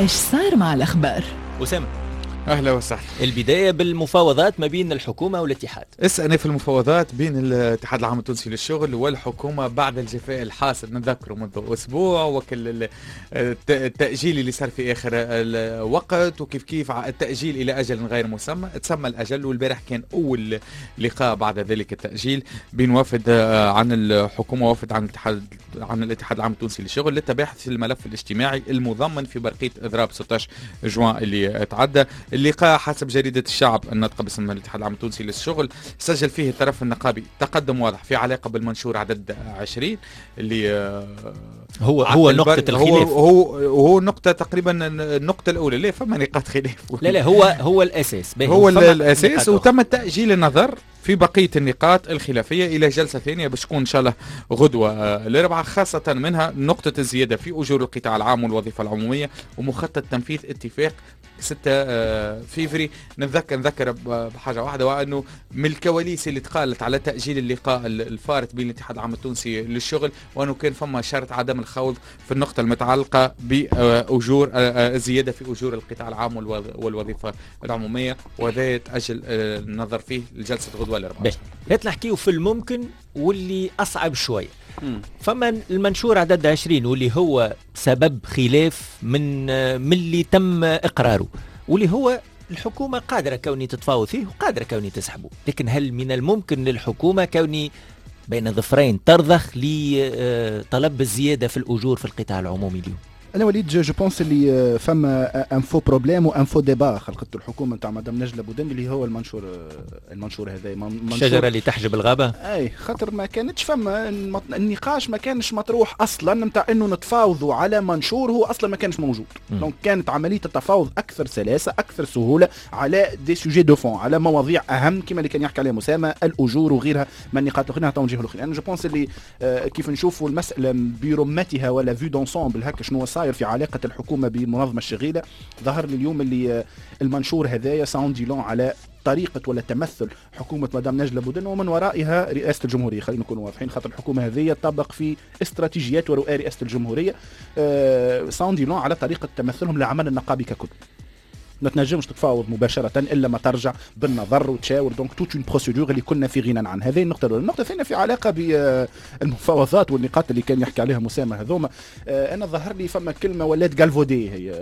إيش صار مع الأخبار؟ أسامة، أهلا وسهلا. البداية بالمفاوضات ما بين الحكومة والاتحاد. اسألني في المفاوضات بين الاتحاد العام التونسي للشغل والحكومة بعد الجفاء الحاصل نذكره منذ أسبوع، وكل التأجيل اللي صار في آخر الوقت، وكيف كيف التأجيل إلى أجل غير مسمى تسمى الأجل. والبارح كان أول لقاء بعد ذلك التأجيل بين وفد عن الحكومة وفد عن الاتحاد العام التونسي للشغل للتباحث في الملف الاجتماعي المضمن في برقية إضراب 16 جوان اللي تعدى. اللقاء حسب جريدة الشعب الناطقة باسم الاتحاد العام التونسي للشغل سجل فيه الطرف النقابي تقدم واضح في علاقة بالمنشور عدد 20 اللي هو نقطة الخلاف. هو نقطة تقريبا النقطة الأولى. ليه فما نقاط خلاف؟ لا هو الأساس. هو الأساس، وتم تأجيل النظر في بقية النقاط الخلافية إلى جلسة ثانية باش تكون إن شاء الله غدوة الأربعاء، خاصة منها نقطة الزيادة في أجور القطاع العام والوظيفة العمومية ومخطط تنفيذ اتفاق 6 فيفري. نذكر بحاجة واحدة، وأنه من الكواليس اللي تقالت على تأجيل اللقاء الفارط بين الاتحاد العام التونسي للشغل، وأنه كان فما شرط عدم الخوض في النقطة المتعلقة بأجور الزيادة في أجور القطاع العام والوظيفة العمومية، وذا تأجل النظر فيه لجلسة غدوة الأربعاء. نحكيه في الممكن واللي أصعب شوي. فما المنشور عدد 20 واللي هو سبب خلاف من اللي تم إقراره، واللي هو الحكومة قادرة كوني تتفاوض فيه وقادرة كوني تسحبه، لكن هل من الممكن للحكومة كوني بين ظفرين ترضخ لطلب الزيادة في الأجور في القطاع العمومي اليوم؟ انا وليد جو بونس اللي فما ان فو بروبليم وان فو ديبا خلقته الحكومه نتاع مدام نجله بودن اللي هو المنشور هذا الشجره اللي تحجب الغابه. اي خاطر ما كانتش فما النقاش ما كانش مطروح اصلا نتاع انه نتفاوضوا على منشور هو اصلا ما كانش موجود. دونك كانت عمليه التفاوض اكثر سلاسه اكثر سهوله على دي سوجي دو فون، على مواضيع اهم كما اللي كان يحكي عليها مسامه، الاجور وغيرها من النقاط الاخرى توجيه الاخرى. انا جو بونس اللي كيف نشوفوا المساله برمتها ولا في دونسومبل هكا شنو صاير في علاقة الحكومة بالمنظمة الشغيلة. ظهر لي اليوم اللي المنشور هذايا ساوند لون على طريقة ولا تمثل حكومة مدام نجلة بودن ومن ورائها رئاسة الجمهورية. خلينا نكون واضحين، خاطر الحكومة هذه تطبق في استراتيجيات ورؤى رئاسة الجمهورية. ساوند لون على طريقة تمثلهم لعمل النقابي ككل. ما تنجمش تتفاوض مباشرة إلا ما ترجع بالنظر وتشاور. دونك توت اون بروسيدور اللي كنا في غنى عن هذه النقطة الأولى. النقطة الثانية في علاقة بالمفاوضات والنقاط اللي كان يحكي عليها مسامة هذوما. أنا ظهر لي فما كلمة ولات جالفودي هي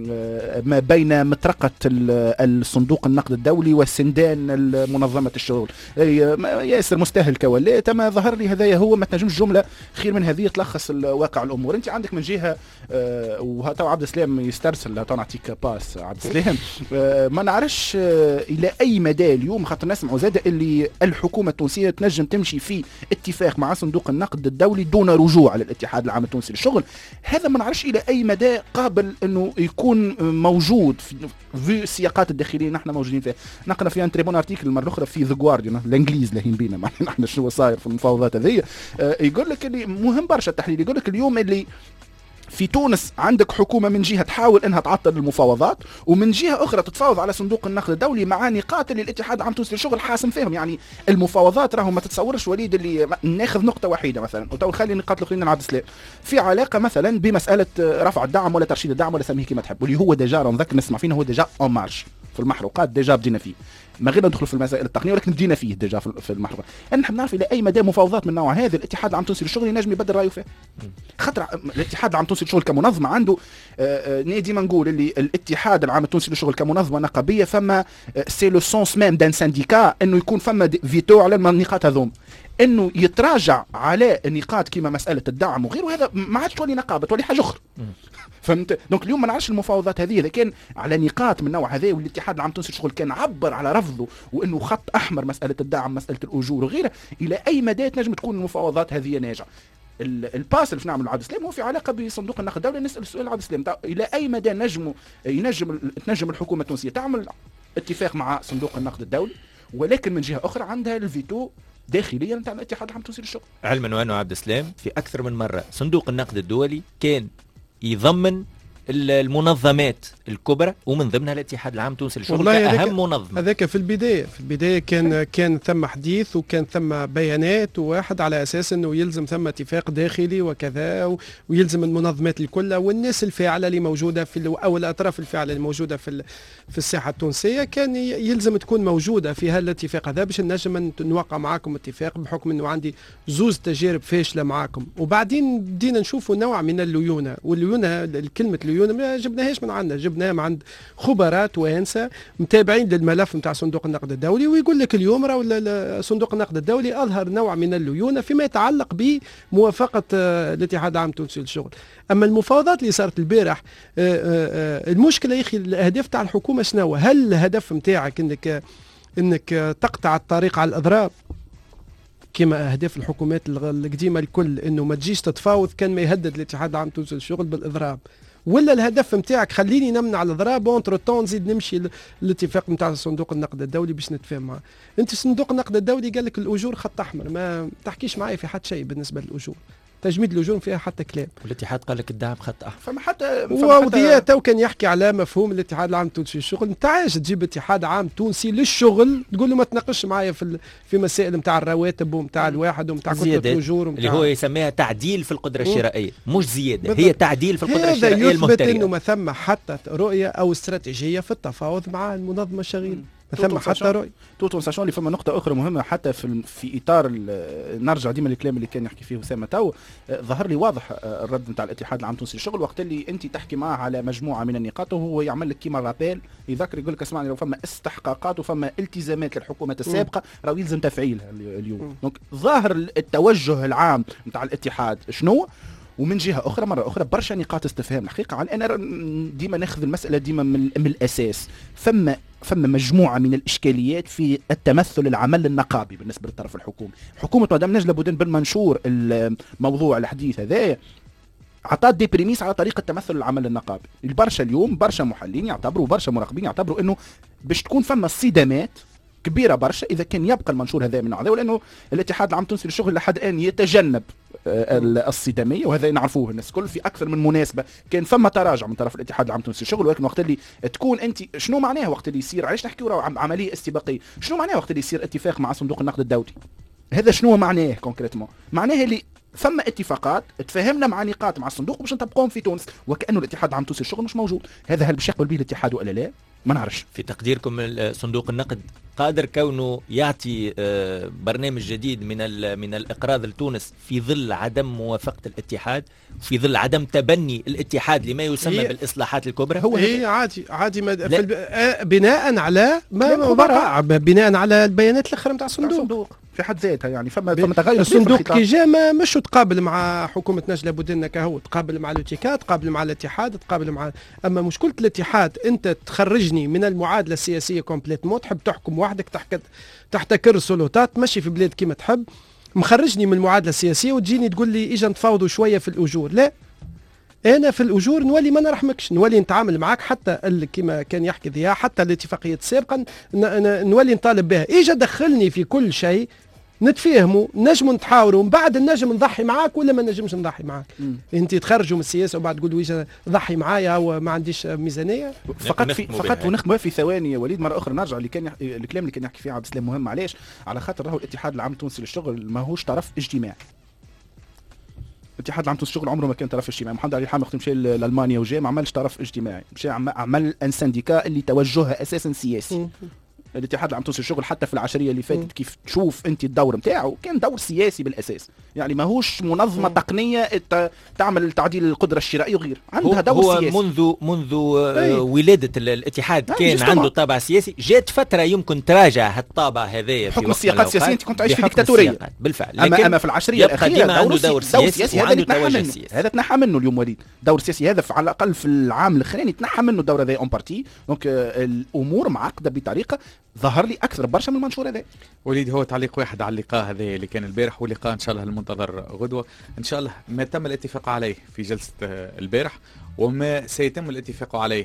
ما بين مطرقة الصندوق النقد الدولي والسندان منظمة الشغل. ياسر مستاهل كولات. ما ظهر لي هذايا هو ما تنجمش جملة خير من هذه تلخص الواقع الأمور. أنت عندك من جهة وهاتو عبد السلام يسترسل نعطيك باس عبد السلام. ما نعرفش الى اي مدى اليوم خاطر نسمعوا زاده اللي الحكومه التونسيه تنجم تمشي في اتفاق مع صندوق النقد الدولي دون رجوع على الاتحاد العام التونسي للشغل. هذا ما نعرفش الى اي مدى قابل انه يكون موجود في السياقات الداخليه نحن موجودين فيها. نقرا في ان تريبون ارتيكل المره الاخرى في ذا جوارديان الانجليز لاهين بينا نحن شنو صاير في المفاوضات هذه. يقول لك اللي مهم برشا التحليل. يقول لك اليوم اللي في تونس عندك حكومة من جهة تحاول انها تعطل المفاوضات ومن جهة اخرى تتفاوض على صندوق النقد الدولي مع نقاط اللي الاتحاد العام التونسي للشغل حاسم فيهم. يعني المفاوضات راهو ما تتصورش وليد اللي ناخذ نقطة وحيدة مثلا وتو خلي النقاط الاخرين عبد السلام في علاقة مثلا بمسألة رفع الدعم ولا ترشيد الدعم ولا سميه كما تحب، واللي هو ديجا نذكر نسمع فينا هو ديجا اون مارش في المحروقات ديجا بدينا فيه ما غير ندخل في المسائل التقنيه ولكن بدينا فيه ديجا في المحروقات. انا نحب نعرف الى اي مدى مفاوضات من نوع هذا الاتحاد العام التونسي للشغل ينجم يبدل رايه فيه. خاطر الاتحاد العام التونسي للشغل كمنظمه عنده ديما نقول اللي الاتحاد العام التونسي للشغل كمنظمه نقابيه فما سي لو سونس ميم دان سانديكا انه يكون فما فيتو على النقاط هذوم، انه يتراجع على نقاط كيما مساله الدعم وغيره. هذا ما عادش تولي نقابه تولي حاجه اخرى. فهمت؟ دونك اليوم ما نعرفش المفاوضات هذه اذا كان على نقاط من نوع هذا والاتحاد العام التونسي للشغل كان عبر على رفضه وانه خط احمر مساله الدعم مساله الاجور وغيره، الى اي مدى تنجم تكون المفاوضات هذه ناجعه؟ الباس اللي نعمل عبد السلام هو في علاقه بصندوق النقد الدولي. نسال السؤال عبد السلام الى اي مدى تنجم الحكومه التونسيه تعمل اتفاق مع صندوق النقد الدولي ولكن من جهه اخرى عندها الفيتو داخليا نتاع الاتحاد العام التونسي للشغل. علما وانه عبد السلام في اكثر من مره صندوق النقد الدولي كان يضمن المنظمات الكبرى ومن ضمنها الاتحاد العام التونسي للشغل كأهم منظمة. هذاك في البداية كان ثم حديث وكان ثم بيانات وواحد على أساس أنه يلزم ثم اتفاق داخلي وكذا ويلزم المنظمات الكل والناس الفاعلة اللي موجودة أو الأطراف الفاعلة اللي موجودة في الساحة التونسية كان يلزم تكون موجودة في هذا الاتفاف هذا باش نجم نوقع معاكم اتفاق بحكم أنه عندي زوز تجارب فاشلة معاكم. وبعدين بدينا نشوفوا نوع من الليونة، والليونة الكلمة ليونة ما جبناهاش من عندنا، جبناها من عند خبراء توانسة متابعين للملف نتاع صندوق النقد الدولي، ويقول لك اليوم راهو صندوق النقد الدولي أظهر نوع من الليونة فيما يتعلق بموافقة الاتحاد العام التونسي للشغل. أما المفاوضات اللي صارت البارح المشكلة يا أخي الأهداف تاع الحكومة شنو؟ هل الهدف نتاعك انك تقطع الطريق على الأضراب كما أهداف الحكومات القديمة الكل انه ما تجيش تتفاوض كان ما يهدد الاتحاد العام التونسي للشغل بالإضراب، ولا الهدف نتاعك خليني نمنع الاضراب وانتر طون نزيد نمشي للاتفاق نتاع صندوق النقد الدولي باش نتفاهم معاه. انت صندوق النقد الدولي قال لك الاجور خط احمر، ما تحكيش معايا في حد شيء بالنسبه للاجور، تجميد الاجور فيها حتى كلام، والاتحاد قال لك الدعم خط احمر. فما حتى وضياء تو كان يحكي على مفهوم الاتحاد العام التونسي للشغل، انت عايش تجيب اتحاد عام تونسي للشغل تقول له ما تناقش معايا في مسائل نتاع الرواتب ونتاع الواحد ونتاع كتله الاجور اللي هو يسميها تعديل في القدره الشرائيه، مش زياده بالضبط. هي تعديل في القدره الشرائيه المهترئه. هذا يثبت انه ما ثم حتى رؤيه او استراتيجيه في التفاوض مع المنظمه الشغيله، ثم حتى رؤية توتون ساشون اللي فما نقطة أخرى مهمة حتى في إطار نرجع ديما الكلام اللي كان يحكي فيه أسامة تو، ظهر لي واضح الرد نتاع الاتحاد العام التونسي للشغل وقت اللي أنت تحكي معاه على مجموعة من النقاط وهو يعمل لك كيما رابيل يذكر يقول لك اسمعني لو فما استحقاقات وفما التزامات للحكومات السابقة راهو يلزم تفعيلها اليوم. دونك ظاهر التوجه العام نتاع الاتحاد شنو؟ ومن جهه اخرى مره اخرى برشا نقاط استفهام الحقيقه على انا ديما ناخذ المساله ديما من الاساس. فما مجموعه من الاشكاليات في التمثل العمل النقابي بالنسبه للطرف الحكومي. حكومه مدام نجله بودن بالمنشور الموضوع الحديث هذايا عطات دي بريميس على طريقه تمثل العمل النقابي. البرشا اليوم برشا محللين يعتبروا برشا مراقبين يعتبروا انه باش تكون فما صدامات كبيره برشا اذا كان يبقى المنشور هذا من هذا، ولانه الاتحاد العام التونسي للشغل لحد الان يتجنب الصداميه، وهذا نعرفوه الناس الكل في اكثر من مناسبه كان فما تراجع من طرف الاتحاد العام التونسي للشغل. ولكن وقت اللي تكون انت شنو معناها وقت اللي يصير علاش نحكيو عمليه استباقيه، شنو معناها وقت اللي يصير اتفاق مع صندوق النقد الدولي؟ هذا شنو معناه كونكريتمون؟ معناه اللي ثم اتفاقات تفاهمنا مع نقاط مع الصندوق باش نطبقوهم في تونس، وكانه الاتحاد العام التونسي للشغل مش موجود. هذا هل باش يقبل به الاتحاد ولا لا؟ ما نعرفش. في تقديركم صندوق النقد قادر كونه يعطي برنامج جديد من الإقراض لتونس في ظل عدم موافقة الاتحاد، في ظل عدم تبني الاتحاد لما يسمى بالإصلاحات الكبرى؟ هو عادي بناء على بناء على البيانات الأخرى نتاع الصندوق في حد ذاتها، يعني فما تغير. الصندوق كي جاء مش تقابل مع حكومة نجلة بودن كهو، تقابل مع الاتحاد، تقابل مع الاتحاد، تقابل مع اما مشكلة الاتحاد انت تخرجني من المعادلة السياسية كومبليتمون، تحب تحكم وحدك تحتكر السلطات تمشي في بلاد كيما تحب، مخرجني من المعادلة السياسية وتجيني تقول لي اجا نتفاوضوا شوية في الأجور. لا، انا في الأجور نولي ما نرحمكش، نولي نتعامل معك حتى كما كان يحكي ذيها، حتى الاتفاقية السابقة نولي نطالب بها. اجا دخلني في كل شيء نتفاهموا، نجم نتحاوروا، من بعد نجم نضحي معاك ولا ما نجمش نضحي معاك. انت تخرجوا من السياسه وبعد تقول ويش ضحي معايا وما عنديش ميزانيه. فقط ونختم في ثواني يا وليد مره اخرى نرجع الكلام اللي كان يحكي فيه عبد السلام مهم. علاش؟ على خاطر راهو الاتحاد العام التونسي للشغل ماهوش طرف اجتماعي. الاتحاد العام التونسي للشغل عمره ما كان طرف اجتماعي. محمد علي حامد مشى لالمانيا وجا ما عملش طرف اجتماعي، مشى عمل ان سنديكا اللي توجهها اساسا سياسي. الاتحاد العام التونسي للشغل حتى في العشريه اللي فاتت كيف تشوف انت الدور نتاعو كان دور سياسي بالاساس، يعني ماهوش منظمه تقنيه تعمل تعديل القدره الشرائيه وغير، عندها دور هو سياسي. منذ ولاده الاتحاد كان عنده طابع سياسي. جات فتره يمكن تراجع هالطابع هذايا في حكم السياقات السياسيه. انت كنت تعيش في ديكتاتوريه بالفعل، اما في العشريه الاخيره عنده دور سياسي هذا توجه سياسي. هذا تنحى منه اليوم وليد، دور سياسي هذا على الاقل في العام الاخراني تنحى منه الدور هذا اون بارتي. دونك الامور معقده بطريقه ظهر لي اكثر برشا من المنشور هذا. وليد هو تعليق واحد على اللقاء هذا اللي كان البارح، واللقاء ان شاء الله المنتظر غدوه ان شاء الله ما تم الاتفاق عليه في جلسه البارح وما سيتم الاتفاق عليه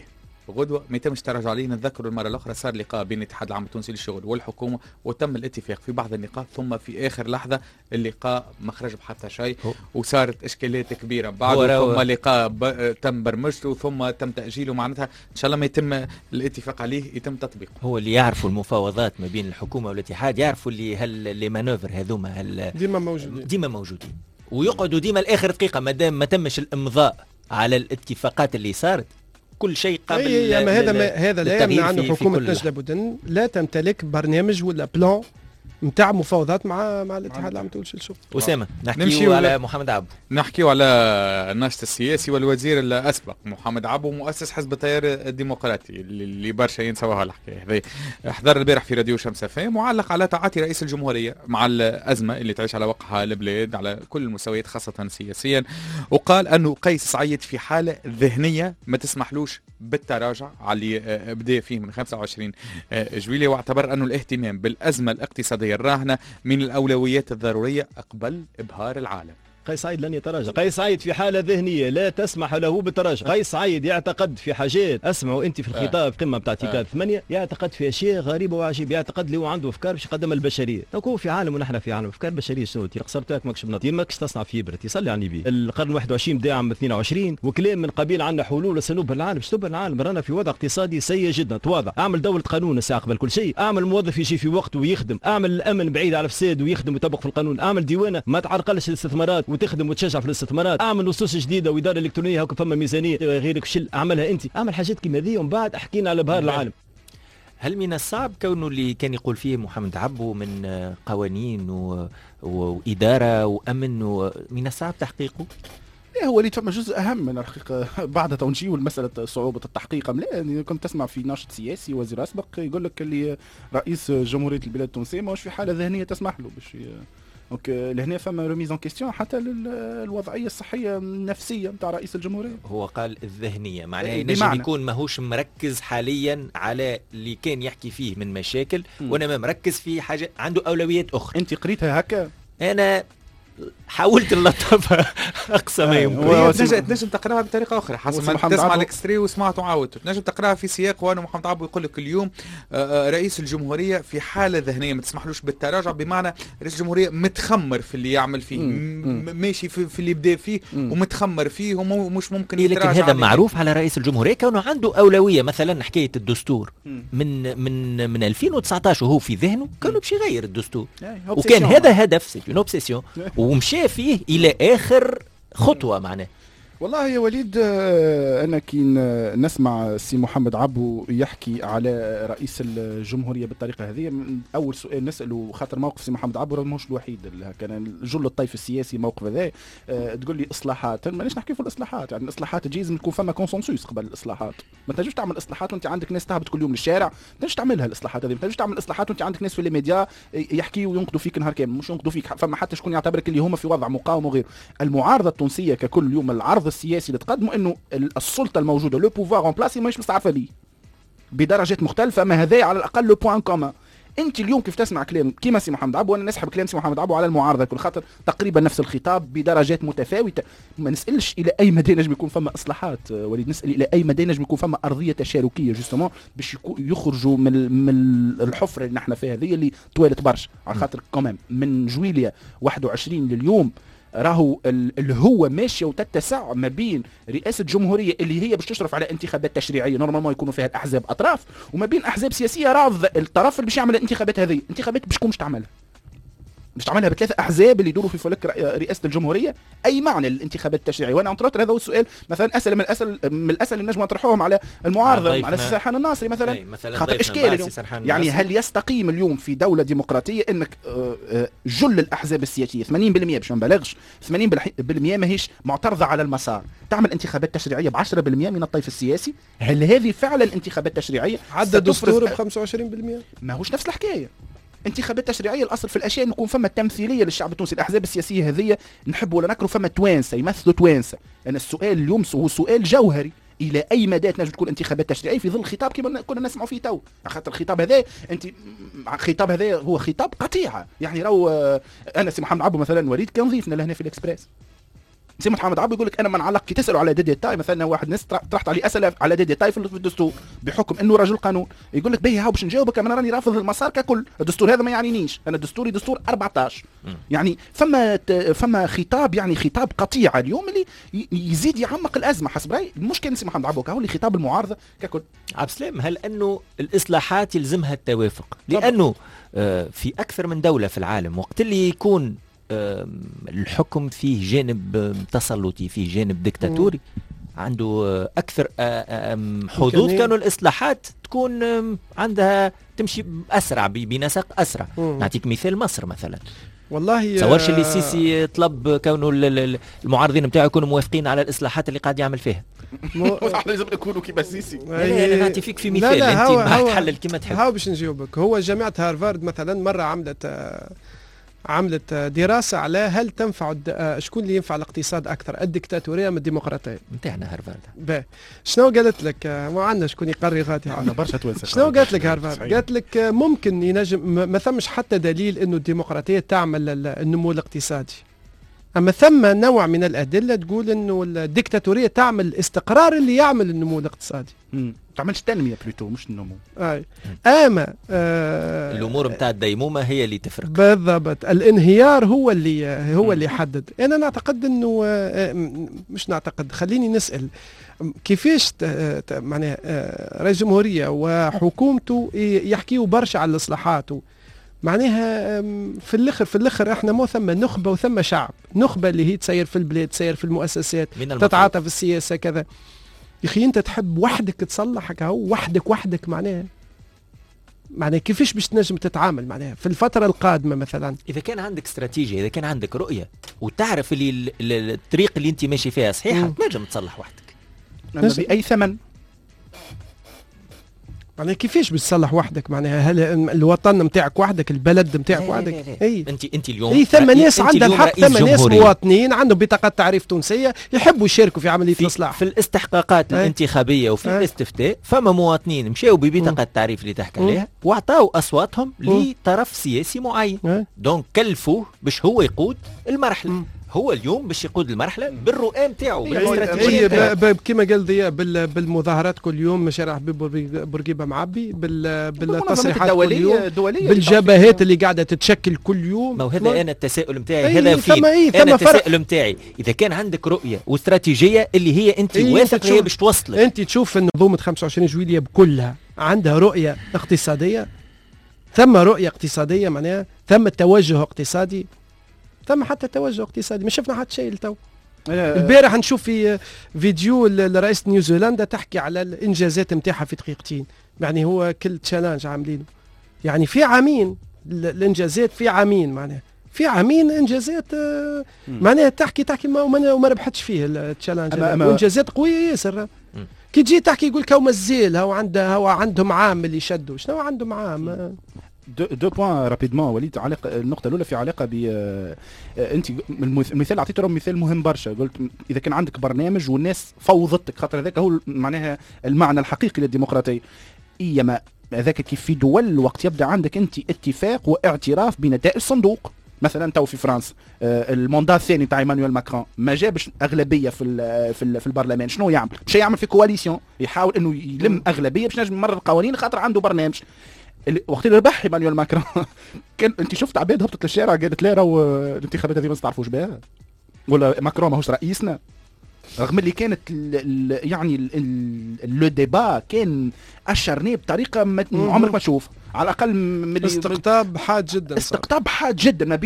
غدوه ما يتمش تراجع عليه. نتذكروا المره الاخرى صار لقاء بين الاتحاد العام التونسي للشغل والحكومه وتم الاتفاق في بعض النقاط، ثم في اخر لحظه اللقاء ما خرج بحتى شيء وصارت اشكاليات كبيره بعد، ثم لقاء تم برمجته ثم تم تاجيله. معناتها ان شاء الله ما يتم الاتفاق عليه يتم تطبيقه. هو اللي يعرفوا المفاوضات ما بين الحكومه والاتحاد يعرفوا اللي لي مانوفر هذوما ديما موجودين ويقعدوا ديما لاخر دقيقه ما دام ما تمش الامضاء على الاتفاقات اللي صارت كل شيء قبل. هذا لا يمنع عنه حكومه نجلة بودن لا تمتلك برنامج ولا بلان نتاع مفاوضات مع الاتحاد العام التونسي للشغل. أسامة نحكيو على محمد عبو، نحكيو على الناشط السياسي والوزير الأسبق محمد عبو مؤسس حزب التيار الديمقراطي اللي برشا ينسوها الحكاية هذه. حضر البارح في راديو شمس FM معلق على تعاطي رئيس الجمهورية مع الأزمة اللي تعيش على وقعها البلاد على كل المستويات خاصة سياسيا، وقال أنه قيس سعيد في حالة ذهنية ما تسمحلوش بالتراجع على اللي بدأ فيه من 25 جويلية، واعتبر أنه الاهتمام بالأزمة الاقتصادية الراهنة من الأولويات الضرورية قبل إبهار العالم. قيس سعيد لن يتراجع، قيس سعيد في حالة ذهنية لا تسمح له بالتراجع. قيس سعيد يعتقد في حاجات، اسمعوا انت في الخطاب قمة بتاع تيكاد 8 يعتقد في اشياء غريبة وعجيبة، يعتقد اللي هو عنده افكار باش يقدمها للبشرية. هو في عالم ونحن في عالم افكار بشرية شنو تي قصرتك ماكش بنطير ماكش تصنع فيبرة يصلي على النبي. القرن 21 بدا عام 22 وكلام من قبيل عندنا حلول وسنوب العالم باش تبهر العالم. رانا في وضع اقتصادي سيء جدا. تواضع، اعمل دولة قانون الساعة قبل كل شيء، اعمل موظف يجي في وقته ويخدم، اعمل الامن بعيد على الفساد ويخدم ويطبق في القانون، اعمل ديوانة ما تعرقلش الاستثمارات وتخدم وتشجع في الاستثمارات، اعمل نصوص جديده واداره الكترونيه هاكا فما ميزانيه غيرك شل اعملها انت، اعمل حاجات كيما ذي ومن بعد احكينا على بهار العالم. هل من الصعب كونه اللي كان يقول فيه محمد عبو من قوانين واداره وامن من الصعب تحقيقه؟ هو اللي فما جزء اهم من الحقيقه بعد تونجيه مساله صعوبه التحقيق. يعني كنت تسمع في ناشط سياسي وزير اسبق يقول لك اللي رئيس جمهوريه البلاد التونسيه ماهوش في حاله ذهنيه تسمح له باش دونك لهنا فما ريميز ان كيستيون حتى للوضعيه الصحيه النفسيه نتاع رئيس الجمهوريه. هو قال الذهنيه معناها ينجم يكون ماهوش مركز حاليا على اللي كان يحكي فيه من مشاكل وانما مركز في حاجه عنده اولويات اخرى. انت قريتها هكا؟ انا حاولت نلطفها اقصى ما يمكن. تنجم تقراها بطريقه اخرى حسب ما تسمع الاكستري وسمعته وعاودته. تنجم تقراها في سياق وانه محمد عبو يقول لك اليوم رئيس الجمهوريه في حاله ذهنيه ما تسمحلوش بالتراجع، بمعنى رئيس الجمهوريه متخمر في اللي يعمل فيه ماشي في اللي بدا فيه ومتخمر فيه ومش ممكن يتراجع. لكن هذا معروف على رئيس الجمهوريه كونه عنده اولويه. مثلا حكايه الدستور من 2019 وهو في ذهنه كانوا باش يغير الدستور وكان هذا هدف سيت اون اوبسيسيون ومشى فيه الى اخر خطوه. معناه والله يا وليد انا كي نسمع سي محمد عبو يحكي على رئيس الجمهوريه بالطريقه هذه، اول سؤال نساله خاطر موقف سي محمد عبو ماهوش الوحيد، كان جل الطيف السياسي موقف هذا. تقول لي اصلاحات، مانيش نحكي في الاصلاحات، يعني الاصلاحات تجيز تكون فما كونسنسوس قبل الاصلاحات. ما تنجمش تعمل اصلاحات وانت عندك ناس تهبط كل يوم للشارع، ما تنجمش تعملها الاصلاحات هذه. ما تنجمش تعمل اصلاحات وانت عندك ناس في الميديا يحكيوا وينقدوا فيك نهار كامل، مش ينقدوا فيك فما حتى شكون يعتبرك اللي هما في وضع مقاومه وغيره. المعارضه التونسيه ككل اليوم العرض السياسي اللي تقدم انه السلطه الموجوده لو بوفوار اون بلاس ماهيش مستعرفه ليه بدرجات مختلفه، ما هذا على الاقل لو بوان كومان. انت اليوم كيف تسمع كلام كيما سي محمد عبو، وانا نسحب كلام سي محمد عبو على المعارضه كل خاطر تقريبا نفس الخطاب بدرجات متفاوته. ما نسالش الى اي مدى نجم يكون فما اصلاحات وليد، نسال الى اي مدى نجم يكون فما ارضيه تشاركيه جوستومون باش يخرجوا من الحفره اللي نحن فيها هذه اللي طوالت برشا. على خاطر كمان من جويلية 21 لليوم راهو اللي هو ماشيه وتتسع ما بين رئاسه الجمهوريه اللي هي باش تشرف على انتخابات تشريعيه نورمالمون يكونوا فيها الاحزاب اطراف، وما بين احزاب سياسيه راض الطرف اللي باش يعمل الانتخابات هذه. انتخابات باش تعملها باش تعملها بثلاثه احزاب اللي يدوروا في فلك رئاسه الجمهوريه. اي معنى الانتخابات التشريعيه؟ وانا انطرت هذا هو السؤال مثلا اسال من الاسئله اللي نجم نطرحوهم على المعارضه على سرحان الناصري مثلا خاطر اشكال اليوم. يعني هل يستقيم اليوم في دوله ديمقراطيه انك جل الاحزاب السياسيه 80% باش ما نبالغش 80% ماهيش معترضه على المسار تعمل انتخابات تشريعيه ب 10% من الطيف السياسي؟ هل هذه فعلا انتخابات تشريعيه؟ عدد دستور ب 25%؟ ماهوش نفس الحكايه. انتخابات تشريعيه الاصل في الاشياء نكون فما تمثيليه للشعب التونسي. الاحزاب السياسيه هذه نحب ولا نكره فما توانسه يمثلوا توانسه. انا السؤال اليوم هو سؤال جوهري، الى اي مدى تنجم تكون انتخابات تشريعيه في ظل خطاب كما كنا نسمعوا فيه تو؟ خاطر الخطاب هذا الخطاب هذا هو خطاب قطيعه. يعني راهو انا سي محمد عبو مثلا وليد كان ضيفنا لهنا في الاكسبريس سي محمد عبد يقول لك انا ما نعلق كي تسالوا على دي ديتاي مثلا واحد ناس طرحت عليه اسئله على دي ديتاي في الدستور بحكم انه رجل قانون يقول لك باهي هاو باش نجاوبك انا راني رافض المسار ككل الدستور هذا ما يعنينيش انا دستوري دستور 14 يعني فما خطاب يعني خطاب قطيع اليوم اللي يزيد يعمق الازمه حسب رايي المشكل سي محمد عبد هو اللي خطاب المعارضه ككل. عبد السلام هل انه الاصلاحات يلزمها التوافق لانه في اكثر من دوله في العالم وقت اللي يكون الحكم فيه جانب تسلطي فيه جانب ديكتاتوري عنده اكثر حظوظ كانوا الاصلاحات تكون عندها تمشي اسرع بنسق اسرع. نعطيك مثال مصر مثلا والله تصورش اللي السيسي طلب كونه المعارضين نتاعو يكونوا موافقين على الاصلاحات اللي قاعد يعمل فيها. لازم يكونوا كيما السيسي. انا نعطي فيك في مثال انت ما تحلل كيما تحب. هاو باش نجاوبك. هو جامعه هارفارد مثلا مره عملت دراسة على هل تنفع شكون اللي ينفع الاقتصاد أكثر الديكتاتورية من الديمقراطية نتاعنا هارفارد. شنو قالت لك؟ ما عندنا شكون يقري غادي عندنا برشا توانسة. شنو قالت لك هارفارد؟ قالت لك ممكن ينجم ما ثمش حتى دليل إنه الديمقراطية تعمل النمو الاقتصادي. أما ثم نوع من الأدلة تقول إنه الديكتاتورية تعمل الاستقرار اللي يعمل النمو الاقتصادي. تعملش تنمية بلوتو مش النمو. أما الأمور متاع الديمومة هي اللي تفرق. بالضبط الانهيار هو اللي يحدد. أنا نعتقد إنه مش نعتقد خليني نسأل كيفاش معناها رئيس الجمهورية وحكومته يحكيوا برشا على الإصلاحات معناها في الاخر احنا مو ثم نخبه وثم شعب. نخبه اللي هي تسير في البلاد تسير في المؤسسات تتعاطى في السياسه كذا. يا اخي انت تحب وحدك تصلحك اهو وحدك معناها كيفاش باش تنجم تتعامل معناها في الفتره القادمه مثلا اذا كان عندك استراتيجيه اذا كان عندك رؤيه وتعرف اللي الطريق اللي انت ماشي فيها صحيحه تنجم تصلح وحدك باي ثمن. معناها كيفاش بتصلح وحدك معناها هل الوطن نتاعك وحدك البلد نتاعك وحدك؟ اي انت اليوم ثم ناس عندها الحق ثم ناس مواطنين عندهم بطاقة تعريف تونسية يحبوا يشاركوا في عملية الإصلاح. في الاستحقاقات الانتخابية وفي الاستفتاء فما مواطنين مشاو ببطاقة التعريف اللي تحكي عليها واعطاو أصواتهم لطرف سياسي معين دونك كلفوه باش هو يقود المرحلة. هو اليوم باش يقود المرحله بالرؤى نتاعو بالاستراتيجيه كما قال ضياء بالمظاهرات كل يوم مشاريع حبيب بورقيبه معبي بالتصريحات كل يوم بالجبهات اللي قاعده تتشكل كل يوم. ما هذا انا التساؤل نتاعي هذا فين انا التساؤل نتاعي اذا كان عندك رؤيه واستراتيجيه اللي هي انت واثق هي باش توصلك. انت تشوف ان منظومه 25 جويلية بكلها عندها رؤيه اقتصاديه ثم رؤيه اقتصاديه معناها ثم توجه اقتصادي ثم حتى توجه اقتصادي ما شفنا حتى شيء لتو. البارح نشوف في فيديو لرئيس نيوزيلندا تحكي على الانجازات نتاعها في دقيقتين يعني هو كل تشالنج عاملينه يعني في عامين الانجازات في عامين معناها في عامين انجازات معناها تحكي وما ربحتش فيه التشالنج وانجازات قويه ياسر. كي تجي تحكي يقول لك هو مازال هو عندهم عام اللي يشدوا شنو عندهم عام. دو بوان رابيدمون وليد. النقطه الاولى في علاقه ب انت المثال عطيته مثال مهم برشا. قلت اذا كان عندك برنامج والناس فوضتك خاطر هذاك هو معناها المعنى الحقيقي للديمقراطيه. ايما هذاك كيف في دول وقت يبدا عندك انت اتفاق واعتراف بنتائج الصندوق مثلا تو في فرنسا الموندات الثاني تاع ايمانويل ماكرون ما جابش اغلبيه في البرلمان. شنو يعمل؟ مش يعمل في كواليسيون يحاول انه يلم اغلبيه باش نجم يمرر القوانين خاطر عنده برنامج. وقت اللي ربح ايمانويل ماكرون كان انت شفت عباد هبطت للشارع قالت لا راهو الانتخابات هذه ما تعرفوش بها ولا ماكرون ماهوش رئيسنا رغم اللي كانت يعني لو ديبا كان اشرني بطريقه عمرك ما تشوف على الاقل من استقطاب حاد جدا ما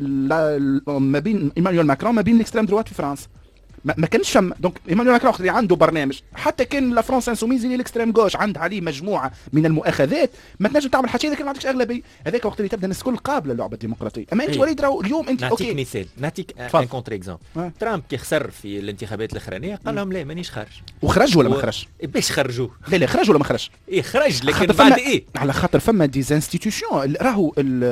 بين ايمانويل ماكرون ما بين الاكستريم دروات في فرنسا. ما كانش فما دونك ايمانويل ماكرون اللي عنده برنامج حتى كان لا فرنسا انسوميز اللي الاكستريم غوش عندها عليه مجموعه من المؤاخذات ما تنجم تعمل حاجه اذا كان ما عندكش اغلبيه. هذاك وقت اللي تبدا الناس الكل قابله للعبه الديمقراطيه. اما انت وليد راهو اليوم انت نعطيك مثال نعطيك ان كونتر اكزامبل. ترامب كي خسر في الانتخابات الاخرانيه قال لهم لا مانيش خارج وخرج ولا ما خرجش باش خرجوه لا خرج ولا ما خرجش خرج لكن بعد على خاطر فما ديزانستيتيوشن راهو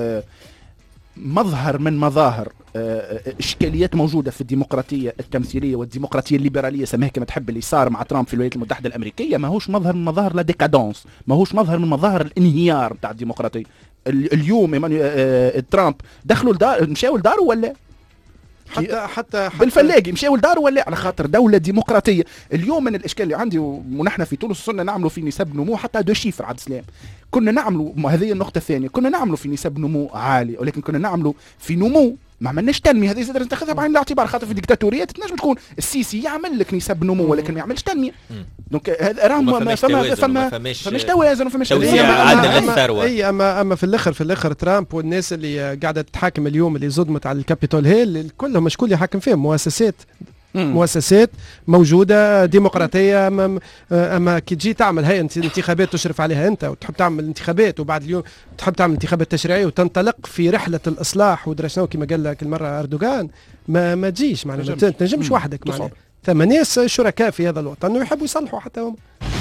مظهر من مظاهر اشكاليات موجوده في الديمقراطيه التمثيليه والديمقراطيه الليبراليه سميها كما تحب اللي صار مع ترامب في الولايات المتحده الامريكيه ماهوش مظهر من مظاهر لا ديكادونس ماهوش مظهر من مظاهر الانهيار نتاع الديمقراطيه. اليوم ترامب دخلوا مشاو لداره ولا حتى بالفلاقي مشاو لدار ولا على خاطر دوله ديمقراطيه. اليوم من الاشكال اللي عندي ونحن في تونس صرنا نعملوا في نسب نمو حتى دو شيفر عبد السلام. كنا نعملوا هذه النقطه الثانيه، كنا نعملوا في نسب نمو عالي ولكن كنا نعملوا في نمو ما عملناش تنميه. هذه زاد تاخذها بعين الاعتبار خاطر في الديكتاتوريات تنجم تكون السيسي يعمل لك نسب نمو ولكن ما يعملش تنميه. دونك هذا راه ما فماش توازن وفماش اي اما في الاخر ترامب والناس اللي قاعده تتحاكم اليوم اللي زدمت على الكابيتول هيل كلهم شكون اللي يحكم فيهم؟ مؤسسات موجودة ديمقراطية. أما كي تجي تعمل هاي انتخابات تشرف عليها أنت وتحب تعمل انتخابات وبعد اليوم تحب تعمل انتخابات تشريعية وتنطلق في رحلة الإصلاح ودرشناو كما قال لك المرة أردوغان ما تجيش ما تنجمش وحدك معناها. ثم ناس شركاء في هذا الوطن ويحبوا يصلحوا حتى هم.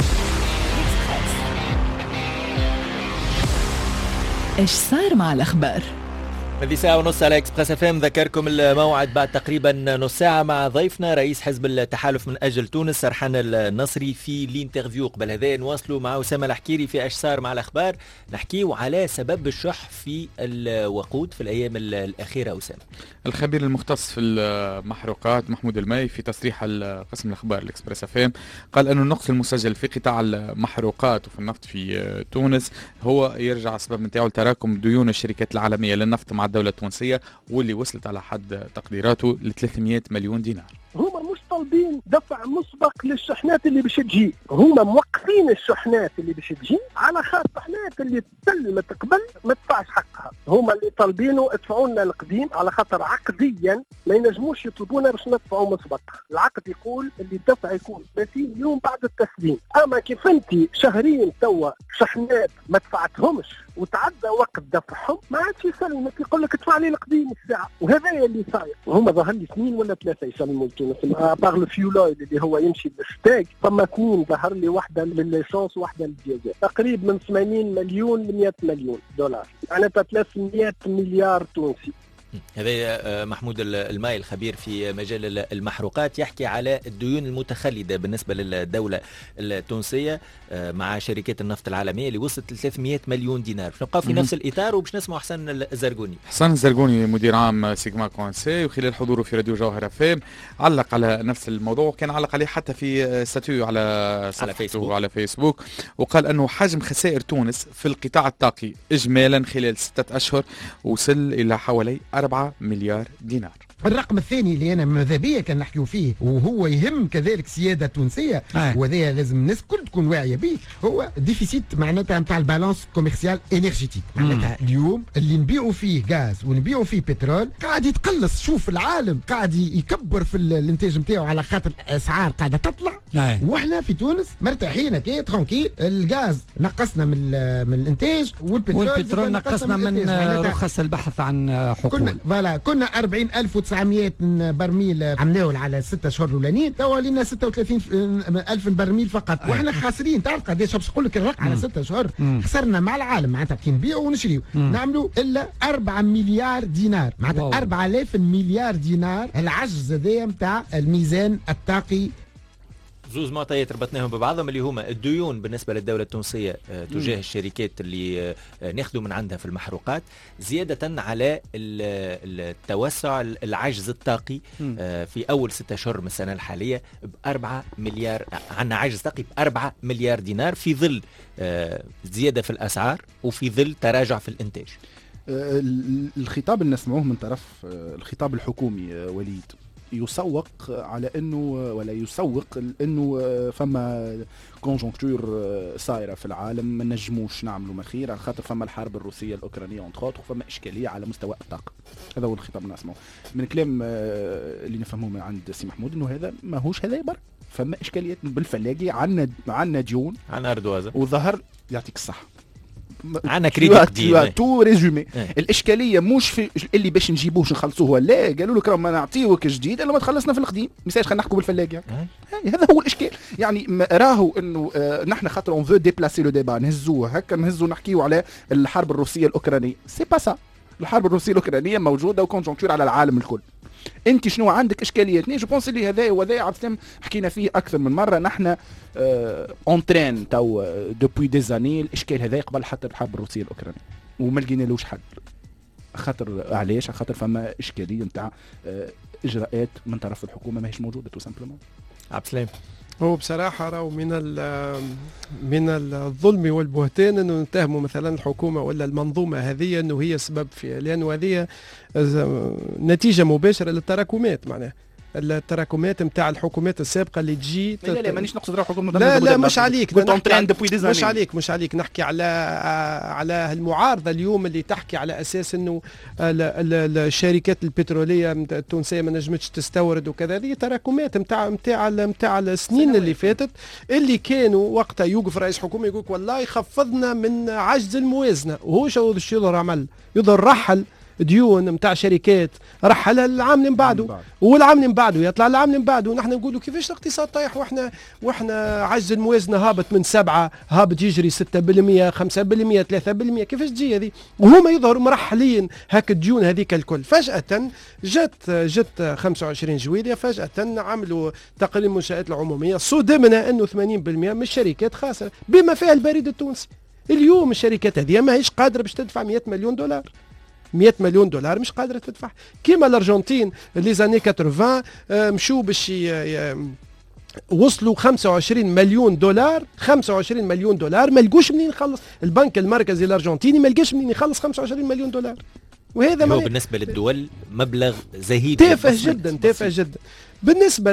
إيش صار مع الأخبار؟ هذه ساعة ونص على إكسبريس اف ام. ذكركم الموعد بعد تقريبا نص ساعة مع ضيفنا رئيس حزب التحالف من أجل تونس سرحان النصري في الانترفيو. قبل هذا نواصلوا مع أسامة الحكيري في إيش صار مع الأخبار، نحكيوا على سبب الشح في الوقود في الأيام الأخيرة. أسامة الخبير المختص في المحروقات محمود الماي في تصريح قسم الأخبار الإكسبريس اف ام قال أنه النقص المسجل في قطاع المحروقات وفي النفط في تونس هو يرجع السبب نتاعو لتراكم ديون الشركات العالمية للنفط مع الدولة التونسية واللي وصلت على حد تقديراته ل 300 مليون دينار. هما مش طالبين دفع مسبق للشحنات اللي باش تجي، هما موقفين الشحنات اللي باش تجي على خاطر الشحنات اللي تسلمت قبل ما تدفعش حقها. هما اللي طالبينه ادفعوا لنا القديم على خاطر عقديا ما ينجموش يطلبونا باش ندفعوا مسبق. العقد يقول اللي الدفع يكون 30 يوم بعد التسليم. اما كيف انت شهرين توا شحنات ما دفعتهمش وتعدى وقت دفعهم ما عادش يسلمك، يقول لك ادفع لي القديم الساعه. وهذا اللي صاير. وهما ظهر لي 2 ولا 3 يسلموا لتونس ابار الفيولايد اللي هو يمشي للشتاق. ثم 2 ظهر لي واحده للليسانس واحده للديازل، تقريبا من 80 مليون ل 100 مليون دولار، يعني 300 مليار تونسي. هذا محمود الماي الخبير في مجال المحروقات يحكي على الديون المتخلدة بالنسبة للدولة التونسية مع شركات النفط العالمية اللي وصلت ل 300 مليون دينار. نبقى في نفس الإطار وباش نسمع حسن الزرقوني. حسن الزرقوني مدير عام سيجما كونسي وخلال حضوره في راديو جوهرة فام علق على نفس الموضوع وكان علق عليه حتى في ستويو على فيسبوك وقال أنه حجم خسائر تونس في القطاع الطاقي إجمالا خلال 6 أشهر وصل إلى حوالي 4 مليار دينار. الرقم الثاني اللي انا ماذا بيا كان نحكيو فيه وهو يهم كذلك سياده تونسيه وهذا لازم الناس كل تكون واعيه به، هو ديفيسيت معناتها نتاع البالانس كوميرسيال انرجيتيك. معناتها اليوم اللي نبيعوا فيه غاز ونبيعوا فيه بترول قاعد يتقلص. شوف العالم قاعد يكبر في الانتاج نتاعو على خاطر الاسعار قاعده تطلع واحنا في تونس مرتاحين كي ترونكيل. الغاز نقصنا من الانتاج والبترول نقصنا من رخص البحث عن حقول. كنا 40,900 برميل عملناه على 6 شهور الاولانيين، توا لنا 36,000 برميل فقط واحنا خاسرين. تعرف قداش باش نقول لك الرقم على 6 شهور خسرنا مع العالم معناتها كي نبيعوا ونشريوا نعملوا الا 4 مليار دينار معناتها 4000 مليار دينار. العجز هذايا نتاع الميزان الطاقي. زوز معطيات ربطناهم ببعضهم اللي هما الديون بالنسبة للدولة التونسية تجاه الشركات اللي ناخذوا من عندها في المحروقات، زيادة على التوسع العجز الطاقي في أول 6 أشهر من السنة الحالية ب4 مليار. عندنا عجز طاقي ب4 مليار دينار في ظل زيادة في الأسعار وفي ظل تراجع في الإنتاج. الخطاب اللي نسمعوه من طرف الخطاب الحكومي وليد يسوق على انه ولا يسوق انه فما كونجونكتور صايره في العالم ما نجموش نعملوا مخير على خاطر فما الحرب الروسيه الاوكرانيه اونتخوت وفما اشكاليه على مستوى الطاقه. هذا هو الخطاب اللي نسمعوه من الكلام اللي نفهموه من عند سي محمود انه هذا ماهوش هذا برك فما اشكاليات بالفلاقي. عندنا ديون عندنا اردوازه وظهر يعطيك الصحه عندنا كريدت قديم تو ريزومي. الاشكاليه مش في اللي باش نجيبوه نخلصوه ولا قالوا لك ما نعطيوك جديد الا ما تخلصنا في القديم. مثال خلينا نحكوا بالفلاقي هذا هو الاشكال. يعني راهو انه نحن خاطر اون فو ديبلاسي لو ديبا نهزوه هكا نحكيو على الحرب الروسيه الاوكرانيه. سي با سا. الحرب الروسيه الاوكرانيه موجوده وكونجونكتور على العالم الكل. انت شنو عندك اشكاليات؟ جو بونس اللي هذا وهذا عبد السلام حكينا فيه اكثر من مره. نحن اون ترين تو دوبوي دي زاني الاشكال هذا قبل حتى الحرب الروسيه الاوكرانيه وما لقينا لوش حل. خاطر علاش؟ خاطر فما اشكاليه نتاع اجراءات من طرف الحكومه ماهيش موجوده تو سامبلومون. عبد السلام، هو بصراحة راهو من الظلم والبهتان أنه نتهموا مثلا الحكومة ولا المنظومة هذه أنه هي سبب فيها، لأنه هذه نتيجة مباشرة للتراكمات، معناها التراكمات نتاع الحكومات السابقه اللي تجي لا مانيش نقصد الحكومه، لا مش عليك، مش عليك نحكي على المعارضه اليوم اللي تحكي على اساس انه الشركات البتروليه التونسيه ما نجمتش تستورد وكذا. هذه تراكمات نتاع السنين اللي فاتت، اللي كانوا وقتها يوقف رئيس حكومه يقول والله خفضنا من عجز الموازنه، وهو شو يقدر عمل؟ يقدر رحل ديون نتاع شركات، رحلها العام اللي بعده، والعام اللي بعده يطلع العام اللي بعده، ونحن نقولوا كيفاش الاقتصاد طايح واحنا عجز الموازنه هابط من 7 هابط يجري 6% 5% 3%، كيفاش تجي هذه؟ وهما يظهروا مرحلين هاك الديون هذيك الكل. فجأة جت 25 جويلية، فجأة عملوا تقرير المنشآت العمومية، صدمنا انه 80% من الشركات خاسرة، بما فيها البريد التونسي. اليوم الشركات هذه ما هيش قادرة باش تدفع 100 مليون دولار، 100 مليون دولار مش قادرة تدفع. كيما الأرجنتين اللي زاني 80 مشوا باش وصلوا 25 مليون دولار، 25 مليون دولار ما لقوش منين يخلص، البنك المركزي الأرجنتيني ما لقاش منين يخلص 25 مليون دولار. وهذا هو بالنسبة للدول مبلغ زهيد تافه جدا، تافه جدا. بالنسبة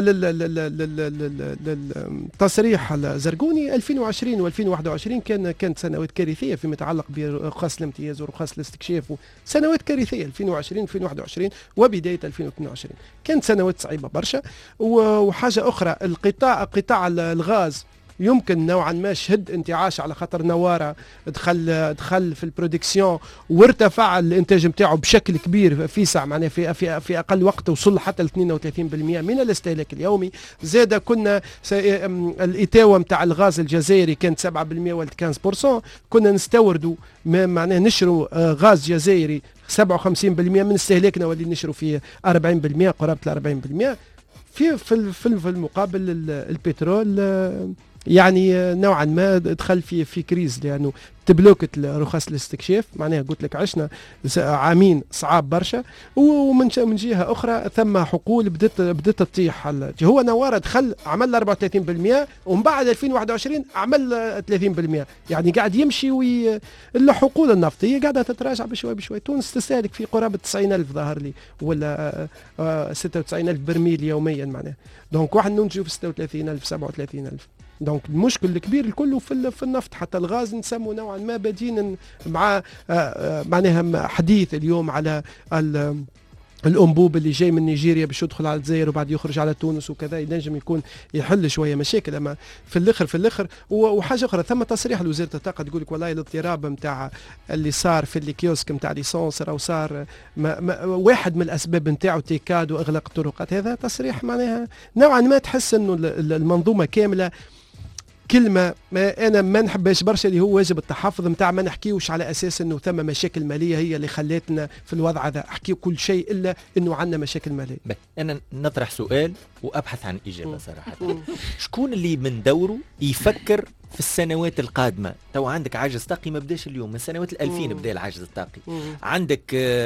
للتصريح الزرقوني 2020 و2021 كانت سنوات كارثية فيما يتعلق برخص الامتياز ورخص الاستكشاف، سنوات كارثية 2020 2021 وبداية 2022 كانت سنوات صعيبة برشا. وحاجة أخرى، قطاع الغاز يمكن نوعا ما شهد انتعاش على خاطر نوارة دخل في البرودكسيون وارتفع الانتاج نتاعو بشكل كبير في ساعة، معناها في اقل وقت وصل حتى ل 32% من الاستهلاك اليومي. زاد كنا الاتاوه نتاع الغاز الجزائري كانت 7% ولا 15%، كنا نستوردوا معناها نشروا غاز جزائري 57% من استهلاكنا واللي نشروا فيه 40%، قرابة 40%. في المقابل البترول يعني نوعا ما دخل في كريز، لانه تبلوكت رخص الاستكشاف، معناها قلت لك عشنا عامين صعاب برشا. ومن جهه اخرى ثم حقول بدت تطيح. هو نواره دخل عمل 34% ومن بعد 2021 عمل 30%، يعني قاعد يمشي الحقول النفطيه قاعده تتراجع بشوي بشوي. تونس تستهلك في قرابه 90,000 ظهر لي ولا 96,000 برميل يوميا، معناها دونك واحد ننتجوا في 36,000 37,000. دونك المشكل الكبير الكل في النفط، حتى الغاز نسمو نوعا ما بادين مع معناها حديث اليوم على الانبوب اللي جاي من نيجيريا باش يدخل على الجزائر وبعد يخرج على تونس وكذا، ينجم يكون يحل شويه مشاكل. اما في الاخر وحاجه اخرى، ثم تصريح لوزاره الطاقه تقول لك والله الاضطراب نتاع اللي صار في الكيوسك نتاع ليسونس او صار واحد من الاسباب نتاعو تيكاد واغلاق الطرقات. هذا تصريح معناها نوعا ما تحس انه المنظومه كامله كلمة أنا ما نحبهاش برشا، اللي هو واجب التحفظ نتاع ما نحكيوش على أساس أنه ثم مشاكل مالية هي اللي خلتنا في الوضع هذا، أحكي كل شيء إلا أنه عندنا مشاكل مالية. أنا نطرح سؤال وأبحث عن إجابة صراحة. شكون اللي من دوره يفكر في السنوات القادمة؟ تو عندك عجز طاقي ما بداش اليوم، من سنوات 2000 بدا العجز الطاقي. عندك